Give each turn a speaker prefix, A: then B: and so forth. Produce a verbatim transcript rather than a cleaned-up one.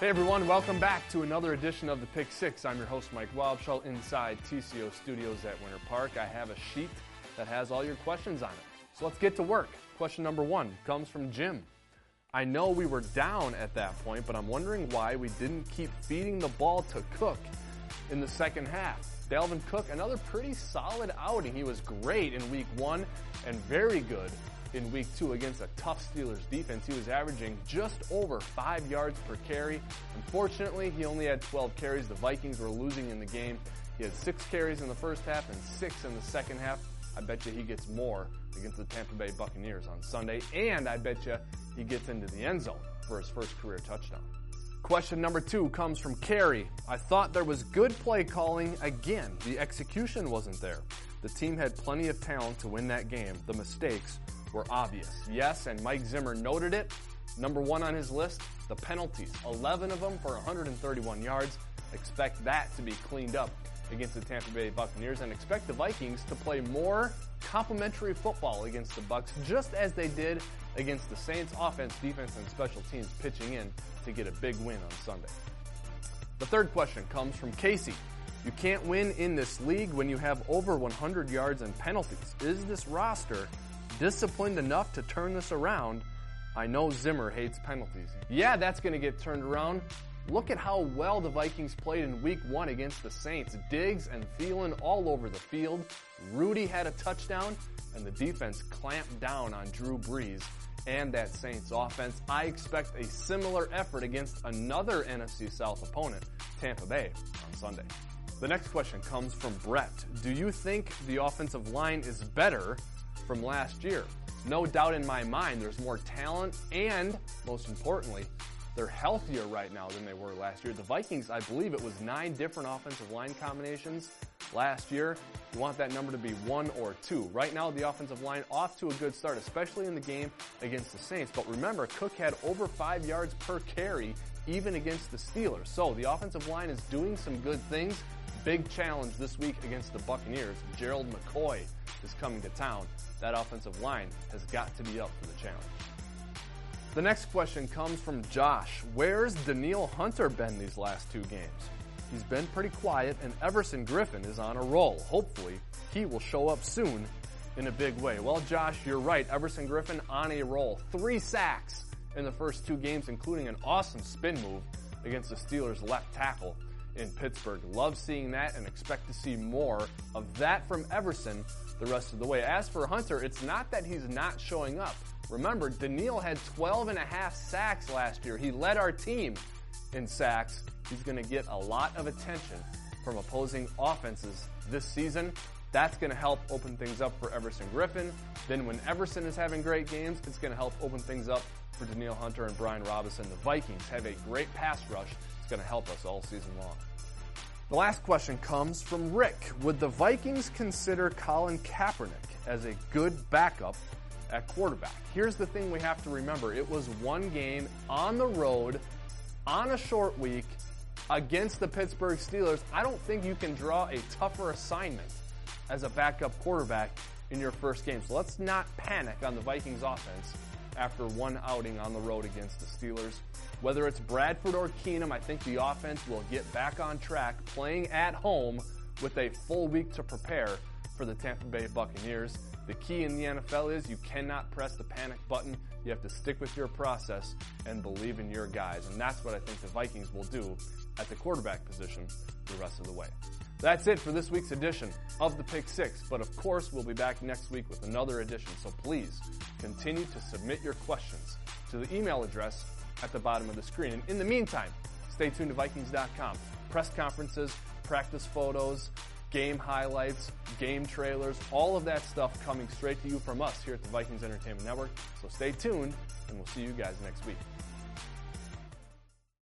A: Hey everyone, welcome back to another edition of the Pick Six. I'm your host Mike Wildschall inside T C O Studios at Winter Park. I have a sheet that has all your questions on it. So let's get to work. Question number one comes from Jim. I know we were down at that point, but I'm wondering why we didn't keep feeding the ball to Cook in the second half. Dalvin Cook, another pretty solid outing. He was great in week one and very good in week two against a tough Steelers defense. He was averaging just over five yards per carry. Unfortunately, he only had twelve carries. The Vikings were losing in the game. He had six carries in the first half and six in the second half. I bet you he gets more against the Tampa Bay Buccaneers on Sunday, and I bet you he gets into the end zone for his first career touchdown. Question number two comes from Carey. I thought there was good play calling again. The execution wasn't there. The team had plenty of talent to win that game. The mistakes were obvious. Yes, and Mike Zimmer noted it. Number one on his list, the penalties. eleven of them for one hundred thirty-one yards. Expect that to be cleaned up against the Tampa Bay Buccaneers, and expect the Vikings to play more complimentary football against the Bucs, just as they did against the Saints. Offense, defense, and special teams pitching in to get a big win on Sunday. The third question comes from Casey. You can't win in this league when you have over one hundred yards and penalties. Is this roster disciplined enough to turn this around? I know Zimmer hates penalties. Yeah, that's going to get turned around. Look at how well the Vikings played in week one against the Saints. Diggs and Thielen all over the field. Rudy had a touchdown, and the defense clamped down on Drew Brees and that Saints offense. I expect a similar effort against another N F C South opponent, Tampa Bay, on Sunday. The next question comes from Brett. Do you think the offensive line is better from last year? No doubt in my mind, there's more talent, and most importantly, they're healthier right now than they were last year. The Vikings, I believe it was nine different offensive line combinations last year. You want that number to be one or two. Right now, the offensive line off to a good start, especially in the game against the Saints. But remember, Cook had over five yards per carry even against the Steelers. So the offensive line is doing some good things. Big challenge this week against the Buccaneers. Gerald McCoy is coming to town. That offensive line has got to be up for the challenge. The next question comes from Josh. Where's Danielle Hunter been these last two games? He's been pretty quiet, and Everson Griffen is on a roll. Hopefully, he will show up soon in a big way. Well, Josh, you're right. Everson Griffen on a roll. Three sacks in the first two games, including an awesome spin move against the Steelers' left tackle in Pittsburgh. Love seeing that and expect to see more of that from Everson the rest of the way. As for Hunter, it's not that he's not showing up. Remember, Danielle had twelve and a half sacks last year. He led our team in sacks. He's going to get a lot of attention from opposing offenses this season. That's going to help open things up for Everson Griffen. Then when Everson is having great games, it's going to help open things up for Danielle Hunter and Brian Robinson. The Vikings have a great pass rush. It's going to help us all season long. The last question comes from Rick. Would the Vikings consider Colin Kaepernick as a good backup at quarterback? Here's the thing we have to remember. It was one game on the road, on a short week, against the Pittsburgh Steelers. I don't think you can draw a tougher assignment as a backup quarterback in your first game. So let's not panic on the Vikings offense after one outing on the road against the Steelers. Whether it's Bradford or Keenum, I think the offense will get back on track playing at home with a full week to prepare for the Tampa Bay Buccaneers. The key in the N F L is you cannot press the panic button. You have to stick with your process and believe in your guys. And that's what I think the Vikings will do at the quarterback position the rest of the way. That's it for this week's edition of the Pick Six. But of course, we'll be back next week with another edition. So please continue to submit your questions to the email address at the bottom of the screen. And in the meantime, stay tuned to Vikings dot com. Press conferences, practice photos, game highlights, game trailers, all of that stuff coming straight to you from us here at the Vikings Entertainment Network. So stay tuned, and we'll see you guys next week.